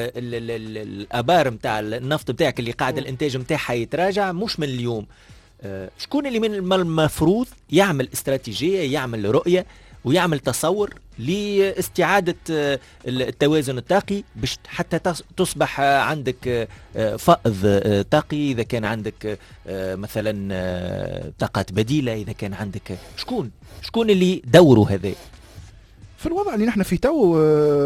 الآبار نتاع النفط بتاعك اللي قاعد الإنتاج نتاعها يتراجع مش من اليوم. شكون اللي من المفروض يعمل استراتيجية، يعمل رؤية ويعمل تصور لاستعادة التوازن الطاقي باش حتى تصبح عندك فائض طاقي، إذا كان عندك مثلا طاقات بديلة، إذا كان عندك شكون اللي دوره هذا في الوضع اللي نحن فيه تو؟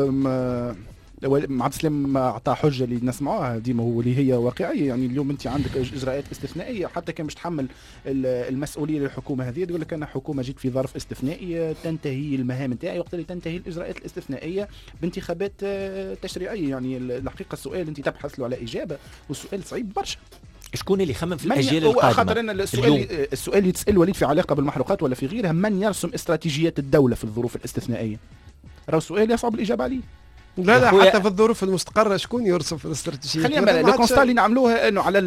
عبد السلام اعطى حجه اللي نسمعوها ديما هو اللي هي واقعيه. يعني اليوم انت عندك اجراءات استثنائيه، حتى كان باش تحمل المسؤوليه للحكومه هذه، تقول لك انا حكومه جيت في ظرف استثنائي تنتهي المهام نتاعي وقت اللي تنتهي الاجراءات الاستثنائيه بانتخابات تشريعيه. يعني الحقيقه السؤال انت تبحث له على اجابه، والسؤال صعيب برشا. شكون اللي يخمم في الاجيال القادمه؟ خاطر انا السؤال يتسال وليد في علاقه بالمحروقات ولا في غيرها، من يرسم استراتيجيات الدوله في الظروف الاستثنائيه؟ راهو سؤال يصعب الاجابه عليه. لا حتى في الظروف المستقره شكون يرسم في الاستراتيجيه؟ خلينا الكونستا اللي نعملوها انه على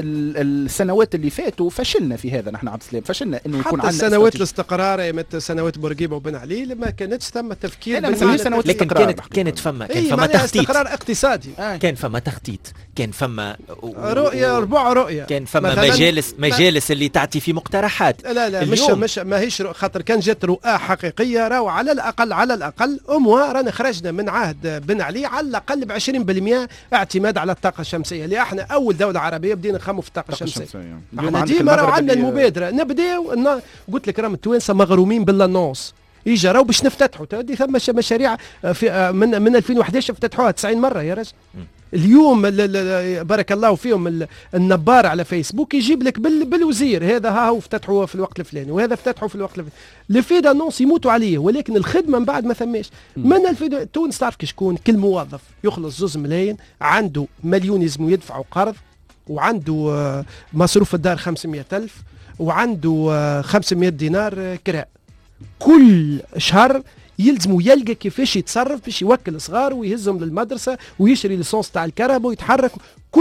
السنوات اللي فاتوا فشلنا في هذا. نحن عبد السلام فشلنا انه يكون عندنا سنوات الاستقرار ايامت سنوات بورقيبه وبن علي ما كانتش ثم تفكير، لكن كانت فما تخطيط استقرار اقتصادي، كان فما تخطيط، كان فما رؤيه رؤيه، كان فما مجالس اللي تعطي في مقترحات. لا مش ماهيش خاطر كان جات رؤى حقيقيه. راهو على الاقل رانا خرجنا من عهد بن علي على الاقل ب 20% اعتماد على الطاقه الشمسيه، اللي احنا اول دوله عربيه بدينا نخموا في الطاقه الشمسيه. احنا ديما راهو عندنا المبادره نبداو. قلت لك راهم التوانسه مغرومين باللانونس. يجي راهو باش نفتتحوا تودي ثم مشاريع في من 2011 افتتحوها 90 مره يا رجل. اليوم بارك الله فيهم النبار على فيسبوك يجيب لك بالوزير هذا ها هو افتتحوه في الوقت الفلاني وهذا افتتحوا في الوقت الفلاني. لفي دانونس يموتوا عليه، ولكن الخدمه من بعد ما ثماش. من تونس تعرف شكون؟ كل موظف يخلص 2 ملايين عنده مليون يلزمو يدفعوا قرض، وعنده مصروف الدار 500,000 وعنده 500 دينار كراء. كل شهر يلزموا يلقى كيفاش يتصرف باش يوكل صغار ويهزهم للمدرسه ويشري ليسونس تاع الكهرباء ويتحرك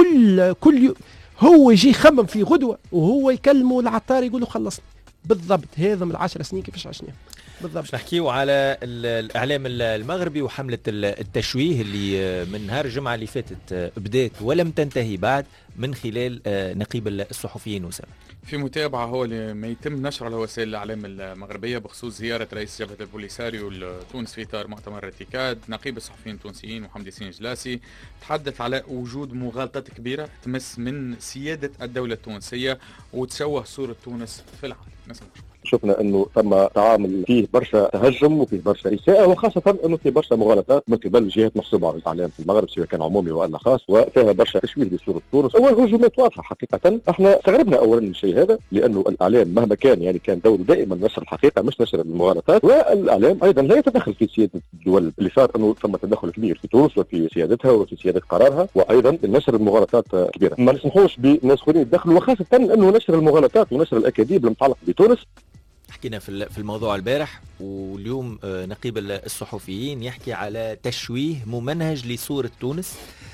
كل هو يجي يخمم في غدوه وهو يكلموا العطار يقولوا خلصنا بالضبط. هذا من 10 سنين كيفاش عشناه بالضبط. باش نحكيو على الاعلام المغربي وحمله التشويه اللي من نهار الجمعه اللي فاتت بدات ولم تنتهي بعد من خلال نقيب الصحفيين وسام. في متابعة هو ما يتم نشر على وسائل الإعلام المغربية بخصوص زيارة رئيس جبهة البوليساريو لتونس في إطار مؤتمر ارتكاد. نقيب الصحفيين التونسيين وحمدي سين جلاسي تحدث على وجود مغالطات كبيرة تمس من سيادة الدولة التونسية وتشوه صورة تونس في العالم. نسمع. شفنا انه ثم تعامل فيه برشا تهجم وفيه برشا اساءه، وخاصه انه فيه برشا مغالطات من قبل جهات محسوبه على الاعلام في المغرب سواء كان عمومي والا خاص، وفيها برشا تشويه لصوره تونس وهجومات واضحه. حقيقه احنا استغربنا اولا من الشيء هذا، لانه الاعلام مهما كان يعني كان دوره دائما نشر الحقيقه مش نشر المغالطات، والاعلام ايضا لا يتدخل في سياده الدول. اللي صار انه ثم تدخل كبير في تونس وفي سيادتها وفي سياده قرارها، وايضا نشر المغالطات كبيره. ما نسمحوش بناس اخرين يتدخلوا، وخاصه انه نشر المغالطات ونشر الاكاذيب المتعلقه بتونس. حكينا في الموضوع البارح، واليوم نقيب الصحفيين يحكي على تشويه ممنهج لصورة تونس.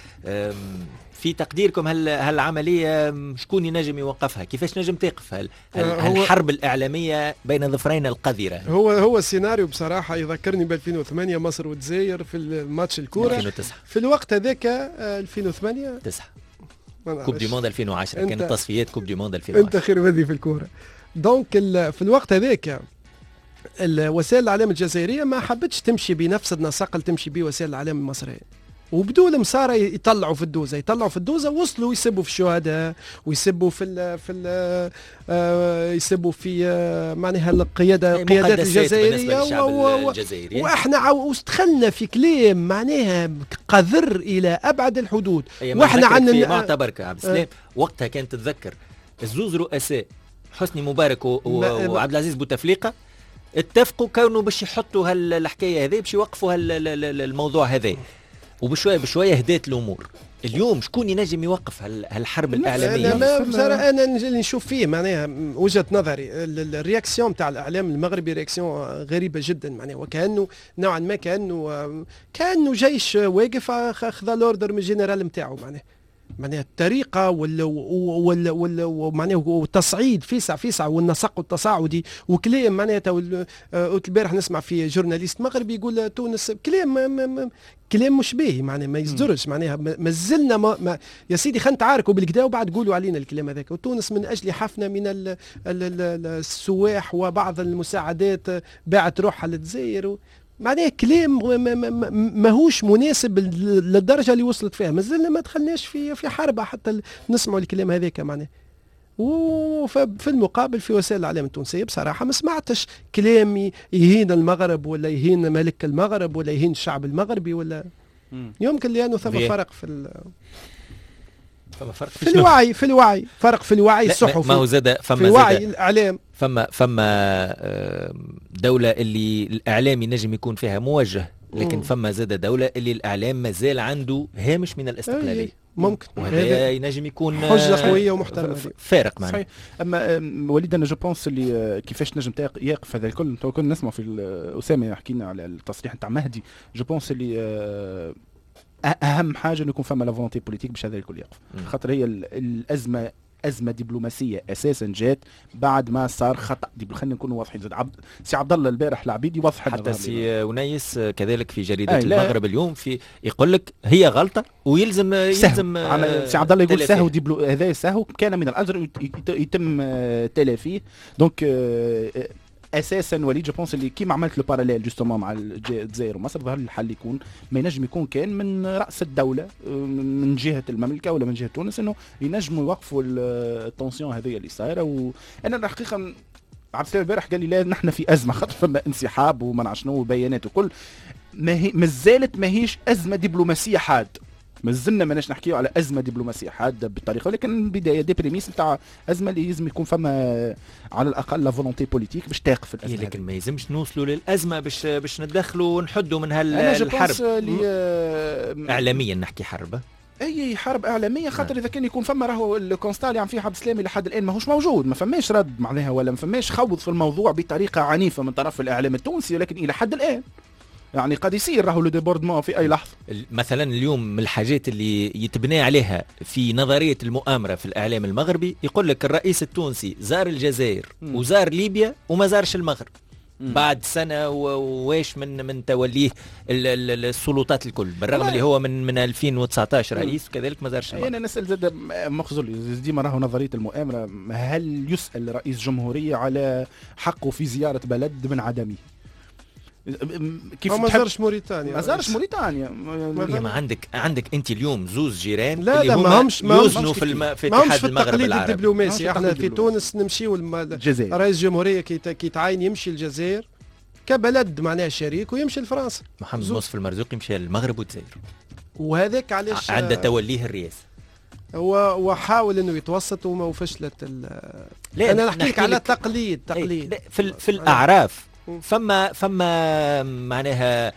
في تقديركم هالعملية شكون ينجم يوقفها؟ كيفاش نجم تقف الحرب الإعلامية بين ظفرين القذرة؟ هو السيناريو بصراحة يذكرني ب 2008 مصر والجزائر في الماتش الكورة 2009 في الوقت هذاك 2008 9 كوب دي موند 2010 كانت تصفيات كوب دي موند 2010. انت خير بدي في الكورة. دونك في الوقت هذاك الوسائل الاعلام الجزائريه ما حبتش تمشي بنفس النسق اللي تمشي به وسائل الاعلام المصريه، وبدوا المسارة يطلعوا في الدوزة وصلوا يسبوا في الشهداء ويسبوا يسبوا في معناها قيادات الجزائرية واحنا واستدخلنا في كلام معناها قذر الى ابعد الحدود. واحنا عندنا في معتبرك عبد السلام وقتها كانت تتذكر الزوز رؤساء حسني مبارك وعبد العزيز بوتفليقة اتفقوا كانوا باش يحطوا هالحكايه هذه باش يوقفوا الموضوع هذا، وبشويه بشويه هدات الامور. اليوم شكون ينجم يوقف هالحرب الاعلاميه؟ انا اللي نشوف فيه معناها وجهه نظري الرياكسيون تاع الاعلام المغربي رياكسيون غريبه جدا، معناها وكانه نوعا ما كانه جيش واقف اخذ الاوردر من الجنرال نتاعو، معناها الطريقه معناها والتصعيد فيسع والنسق التصاعدي وكلام معناتها. البارح نسمع في جورناليست مغربي يقول تونس كلام مش باهي، معناها ما يصدرش، معناها ما زلنا يا سيدي خلينا نتعاركوا بالكدا وبعد قولوا علينا الكلام هذاك. وتونس من اجل حفنه من السواح وبعض المساعدات باعت روحها للجزائر، معناه كلام ماهوش مناسب للدرجه اللي وصلت فيها. مازلنا ما دخلناش في حرب حتى نسمعوا الكلام هذاك معناه. وفي المقابل في وسائل الاعلام التونسيه بصراحه ما سمعتش كلام يهين المغرب ولا يهين ملك المغرب ولا يهين الشعب المغربي ولا يمكن لانه ثم فرق في الوعي فرق في الوعي الصحفي. ما هو زاد في وعي الاعلام. فما دولة اللي الإعلام ينجم يكون فيها موجه، لكن فما زاد دولة اللي الإعلام مازال عنده هامش من الاستقلالية. ممكن وهذا ينجم يكون حجه قويه ومحترمه فارق معنا. صحيح. اما وليد انا جو بونس اللي كيفاش نجم يقف هذا الكل. تو كنا نسمع في اسامه حكينا على التصريح نتاع مهدي. جو بونس اللي اهم حاجه انه يكون فما لا فولونتي بوليتيك باش هذا الكل يقف. خاطر هي الازمه أزمة دبلوماسية أساسا جات بعد ما صار خطأ. خلينا نكونوا واضحين. سي عبد الله البارح العبيد يوضح حتى سي ونيس كذلك في جريدة المغرب اليوم في يقول لك هي غلطة ويلزم سي عبد الله يقول سهو هذا سهو كان من الأجر يتم تلافيه. دونك اساسا وليد جو بونس اللي كيما عملت لو باراليل جوستومون مع الجزائر ومصر ظهر الحل يكون ما ينجم يكون كان من راس الدوله من جهه المملكه ولا من جهه تونس انه ينجموا يوقفوا التونسيون هذه اللي صايره. وانا الحقيقه عبد السلام البارح قال لي لا نحن في ازمه خاطر فما انسحاب وما نعرف شنو وبيانات وكل مازالت ماهيش ازمه دبلوماسيه حاد. مازلنا ماناش نحكيو على ازمه دبلوماسيه حاده بالطريقه ولكن بدايه دي بريميس نتاع ازمه اللي لازم يكون فما على الاقل لا فولونتي بوليتيك باش تقف الازمه. لكن ما يلزمش نوصلوا للازمه باش ندخلوا ونحدوا من هالحرب اعلاميا نحكي حرب. اي حرب اعلاميه خاطر اذا كان يكون فما راهو الكونستا اللي عم فيه عبد السلامي لحد الان ماهوش موجود. ما فماش رد معناها ولا ما فماش خوض في الموضوع بطريقه عنيفه من طرف الاعلام التونسي. ولكن الى حد الان يعني قد يصير راهو لو ديبوردمون في اي لحظه. مثلا اليوم من الحاجات اللي يتبنى عليها في نظريه المؤامره في الاعلام المغربي يقول لك الرئيس التونسي زار الجزائر وزار ليبيا وما زارش المغرب بعد سنه واش من توليه السلطات الكل بالرغم اللي هو من 2019 رئيس وكذلك ما زارش المغرب. انا نسال زاد مخزول ديما راهو نظريه المؤامره. هل يسال رئيس جمهوريه على حقه في زياره بلد من عدمه؟ كيف ما زارش موريتانيا ما عندك انت اليوم زوز جيران لا اللي ما همش يوزنوا في اتحاد المغرب العربي. الدبلوماسي احنا في تونس نمشيو رئيس جمهوريه كي تعين يمشي الجزائر كبلد معناها شريك ويمشي لفرنسا. محمد مصطفى المرزوقي مشى للمغرب والجزائر وهذاك علاش عند توليه الرئاسه هو حاول انه يتوسط وما فشلت. انا نحكي لك على تقليد في الاعراف فما معناها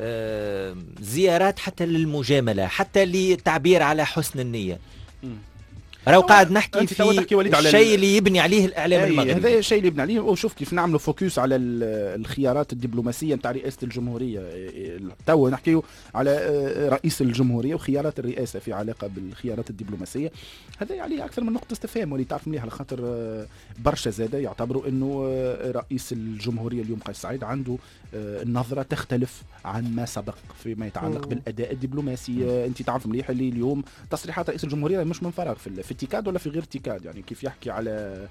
زيارات حتى للمجاملة حتى للتعبير على حسن النية. راهو قاعد نحكي في الشيء اللي يبني عليه الاعلام المغربي. هذا الشيء اللي يبني عليه. وشوف كيف نعملوا فوكس على الخيارات الدبلوماسيه نتاع رئاسه الجمهوريه. تو نحكيو على رئيس الجمهوريه وخيارات الرئاسه في علاقه بالخيارات الدبلوماسيه. هذا عليه اكثر من نقطه استفهام واللي تعرف مليح على خاطر برشا زاده يعتبروا انه رئيس الجمهوريه اليوم قيس سعيد عنده النظره تختلف عن ما سبق فيما يتعلق بالاداء الدبلوماسي. انت تعرف مليح اللي اليوم تصريحات رئيس الجمهوريه مش من فراغ في تيكاد ولا في غير تيكاد. يعني كيف يحكي على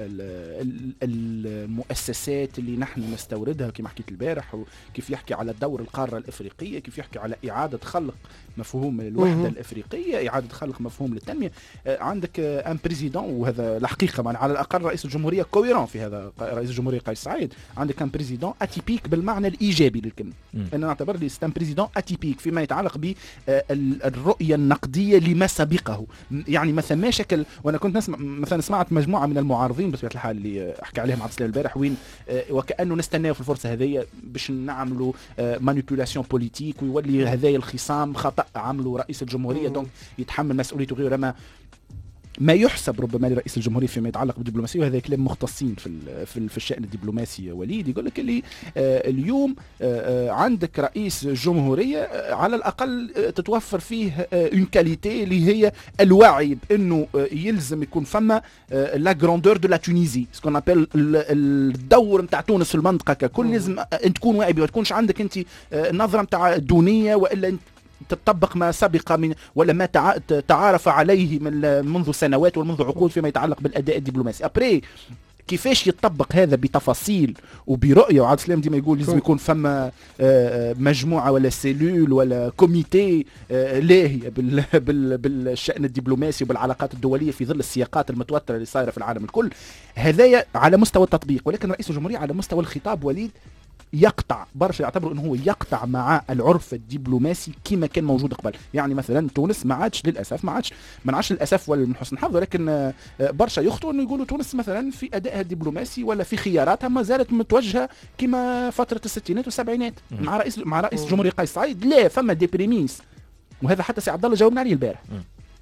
المؤسسات اللي نحن نستوردها كما حكيت البارح وكيف يحكي على دور القارة الأفريقية كيف يحكي على إعادة خلق مفهوم الوحدة الأفريقية إعادة خلق مفهوم للتنمية. عندك أن بريزيدون وهذا الحقيقة يعني على الأقل رئيس الجمهورية كويرون في هذا رئيس الجمهورية قيس سعيد. عندك أن بريزيدون أتيبيك بالمعنى الإيجابي للكلمة. أنا أعتبر لي أن بريزيدون أتيبيك فيما يتعلق بالرؤية النقدية لما سبقه. يعني ما ثما شكل. وأنا كنت نسمع مثلا سمعت مجموعة من المعارضين بطبيعة الحال اللي أحكي عليهم عبد السلام البارح وين وكأنه نستناه في الفرصة هذه باش نعملوا مانيبيولاسيون بوليتيك ويولي هذايا الخصام خطأ عملوا رئيس الجمهورية دونك يتحمل مسؤوليته غير ما يحسب ربما لرئيس الجمهورية فيما يتعلق بالدبلوماسية. وهذا كلام مختصين في الشأن الدبلوماسي. وليد يقول لك اللي اليوم عندك رئيس جمهورية على الأقل تتوفر فيه اون كاليتي اللي هي الوعي بأنه يلزم يكون فما لا غراندور دو لا تونيزي سكون ابل الدور نتاع تونس في المنطقة ككل. لازم تكون واعي ما تكونش عندك انت نظرة نتاع دونية والا تطبق ما سبق من ولا ما تعارف عليه منذ سنوات ومنذ عقود فيما يتعلق بالاداء الدبلوماسي. ابري كيفاش يتطبق هذا بتفاصيل وبرؤيه. وعبد السلام ديما يقول لازم يكون فما مجموعه ولا سيلول ولا كوميتي لاهيه بالشان الدبلوماسي وبالعلاقات الدوليه في ظل السياقات المتوتره اللي صايره في العالم الكل. هذايا على مستوى التطبيق. ولكن رئيس الجمهوريه على مستوى الخطاب وليد يقطع برشا يعتبروا انه هو يقطع مع العرف الدبلوماسي كما كان موجود قبل. يعني مثلا تونس ما عادش للاسف ما عادش للاسف ولا من حسن حظ ولكن برشا يخطئوا انه يقولوا تونس مثلا في ادائها الدبلوماسي ولا في خياراتها ما زالت متوجهه كما فتره الستينات والسبعينات مع رئيس الجمهوريه قيس سعيد. لا فما دي بريميس وهذا حتى سي عبد الله جاوبنا عليه البارح.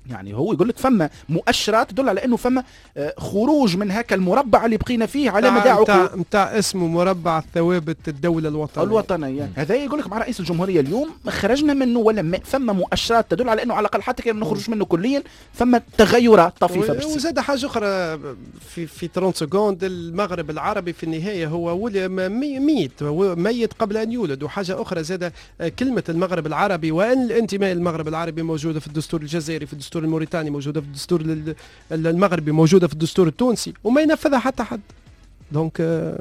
يعني هو يقول لك فما مؤشرات تدل على انه فما خروج من هكا المربع اللي بقينا فيه على مدى عقود نتاع اسمه مربع ثوابت الدولة الوطنية. هذا يقول لك مع رئيس الجمهورية اليوم خرجنا منه ولا فما مؤشرات تدل على انه على الاقل حتى كان ما نخرجش منه كليا فما تغيرات طفيفة. وزاد حاجة أخرى في 30 سكوند، المغرب العربي في النهاية هو ميت قبل أن يولد. وحاجة أخرى زاد كلمة المغرب العربي وأن الانتماء المغرب العربي موجودة في الدستور الجزائري، في الدستور الموريتاني، موجودة في الدستور المغربي، موجودة في الدستور التونسي، وما ينفذها حتى حد. دونك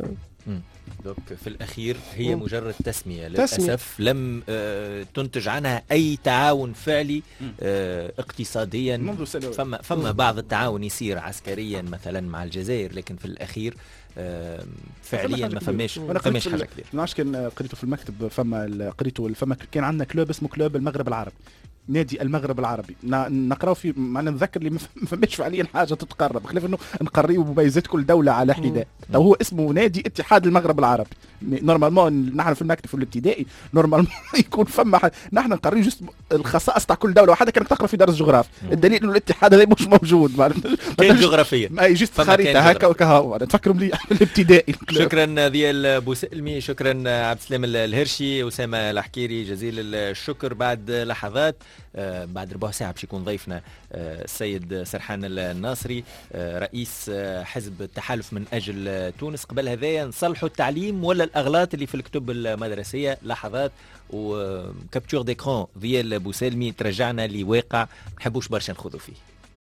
في الأخير هي مجرد تسمية للأسف لم تنتج عنها أي تعاون فعلي اقتصاديا. فما بعض التعاون يصير عسكريا مثلا مع الجزائر، لكن في الأخير فعليا ما فماش حاجة كبيرة. نعرفش كان قريته في المكتب، فما كان عندنا كلوب اسمه كلوب المغرب العربي، نادي المغرب العربي نقراو فيه. معنا نذكر اللي ما فماش فعليا حاجه تتقرب، بخلاف انه نقريو مميزات كل دوله على حداء. هو اسمه نادي اتحاد المغرب العربي. نورمالمون نحن في المكتب في الابتدائي نورمالمون يكون فما نحن نقريو جست الخصائص تاع كل دوله، وحتى كانك تقرا في درس جغرافيا. الدليل انه الاتحاد هذا مش موجود كان جغرافيا، ما جست خريطه هكا وكهو. تفكروا مليح في الابتدائي. شكرا ذيال بوسلمي، شكرا عبد السلام الهرشي، اسامه الحكيري، جزيل الشكر. بعد لحظات بعد ربع ساعة باش يكون ضيفنا السيد سرحان الناصري رئيس حزب التحالف من أجل تونس. قبل هذايا نصلحوا التعليم ولا الأغلاط اللي في الكتب المدرسية. لحظات وكابتور ديكرون ذيال بوسلمي ترجعنا لواقع نحبوش برشا نخوضوا فيه.